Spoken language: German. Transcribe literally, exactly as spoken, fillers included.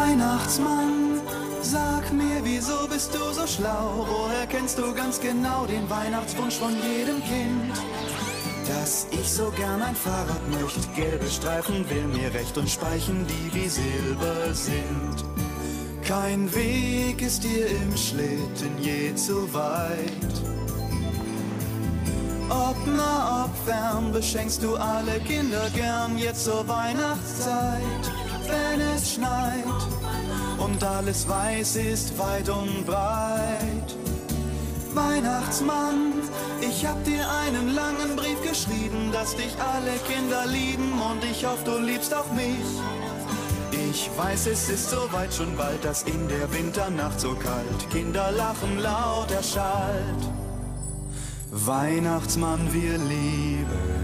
Weihnachtsmann, sag mir, wieso bist du so schlau? Woher kennst du ganz genau den Weihnachtswunsch von jedem Kind? Dass ich so gern ein Fahrrad möchte, gelbe Streifen will mir recht und Speichen, die wie Silber sind. Kein Weg ist dir im Schlitten je zu weit. Ob nah, ob fern, beschenkst du alle Kinder gern jetzt zur Weihnachtszeit. Wenn es schneit und alles weiß ist weit und breit. Weihnachtsmann, ich hab dir einen langen Brief geschrieben, dass dich alle Kinder lieben und ich hoffe, du liebst auch mich. Ich weiß, es ist soweit schon bald, dass in der Winternacht so kalt Kinder lachen laut erschallt. Weihnachtsmann, wir lieben